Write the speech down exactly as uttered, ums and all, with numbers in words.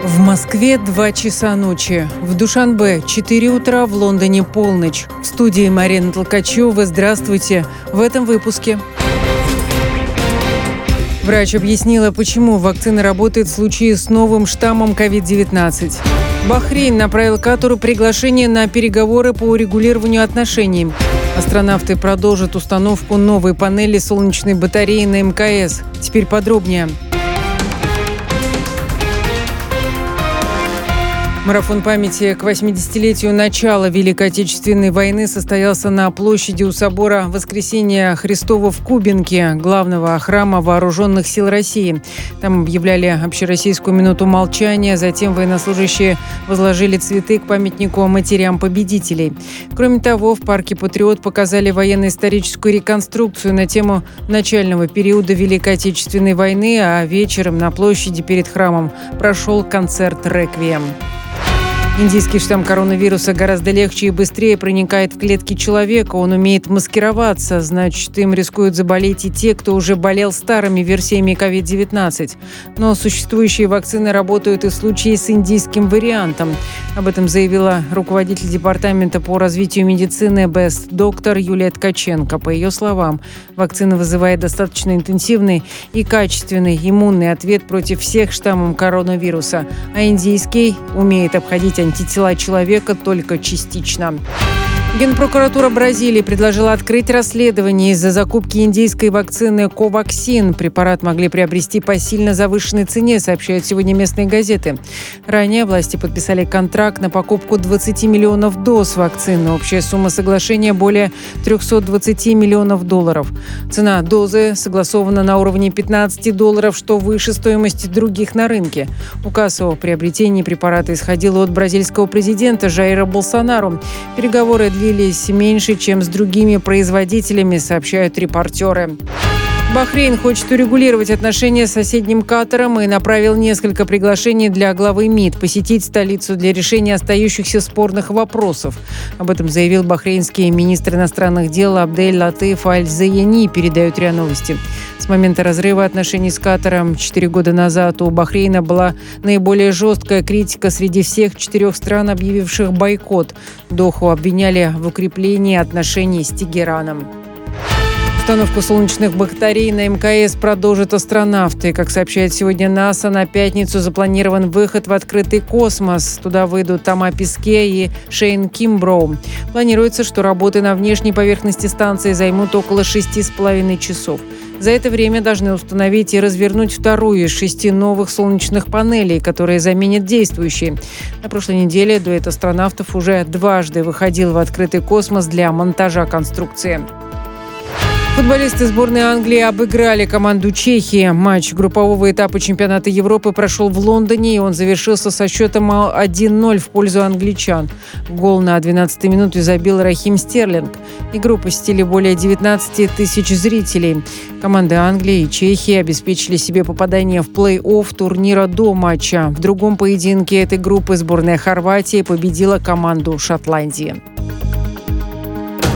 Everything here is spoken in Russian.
В Москве два часа ночи, в Душанбе четыре утра, в Лондоне полночь. В студии Марина Толкачева. Здравствуйте. В этом выпуске. Врач объяснила, почему вакцина работает в случае с новым штаммом ковид девятнадцать. Бахрейн направил Катару приглашение на переговоры по урегулированию отношений. Астронавты продолжат установку новой панели солнечной батареи на эм ка эс. Теперь подробнее. Марафон памяти к восьмидесятилетию начала Великой Отечественной войны состоялся на площади у собора Воскресения Христова в Кубинке, главного храма Вооруженных сил России. Там объявляли общероссийскую минуту молчания, затем военнослужащие возложили цветы к памятнику матерям победителей. Кроме того, в парке «Патриот» показали военно-историческую реконструкцию на тему начального периода Великой Отечественной войны, а вечером на площади перед храмом прошел концерт «Реквием». Индийский штамм коронавируса гораздо легче и быстрее проникает в клетки человека. Он умеет маскироваться, значит, им рискуют заболеть и те, кто уже болел старыми версиями ковид девятнадцать. Но существующие вакцины работают и в случае с индийским вариантом. Об этом заявила руководитель департамента по развитию медицины Best доктор Юлия Ткаченко. По ее словам, вакцина вызывает достаточно интенсивный и качественный иммунный ответ против всех штаммов коронавируса, а индийский умеет обходить антитела человека только частично. Генпрокуратура Бразилии предложила открыть расследование из-за закупки индийской вакцины «Коваксин». Препарат могли приобрести по сильно завышенной цене, сообщают сегодня местные газеты. Ранее власти подписали контракт на покупку двадцати миллионов доз вакцины. Общая сумма соглашения более трехсот двадцати миллионов долларов. Цена дозы согласована на уровне пятнадцати долларов, что выше стоимости других на рынке. Указ о приобретении препарата исходил от бразильского президента Жаира Болсонару. Переговоры длились длились меньше, чем с другими производителями, сообщают репортеры. Бахрейн хочет урегулировать отношения с соседним Катаром и направил несколько приглашений для главы МИД посетить столицу для решения остающихся спорных вопросов. Об этом заявил бахрейнский министр иностранных дел Абдель Латиф Аль-Заяни, передают РИА Новости. С момента разрыва отношений с Катаром четыре года назад у Бахрейна была наиболее жесткая критика среди всех четырех стран, объявивших бойкот. Доху обвиняли в укреплении отношений с Тегераном. Установку солнечных батарей на эм ка эс продолжат астронавты. Как сообщает сегодня НАСА, на пятницу запланирован выход в открытый космос. Туда выйдут Тома Песке и Шейн Кимброу. Планируется, что работы на внешней поверхности станции займут около шести с половиной часов. За это время должны установить и развернуть вторую из шести новых солнечных панелей, которые заменят действующие. На прошлой неделе дуэт астронавтов уже дважды выходил в открытый космос для монтажа конструкции. Футболисты сборной Англии обыграли команду Чехии. Матч группового этапа чемпионата Европы прошел в Лондоне, и он завершился со счетом один ноль в пользу англичан. Гол на двенадцатой минуте забил Рахим Стерлинг. Игру посетили более девятнадцати тысяч зрителей. Команды Англии и Чехии обеспечили себе попадание в плей-офф турнира до матча. В другом поединке этой группы сборная Хорватии победила команду Шотландии.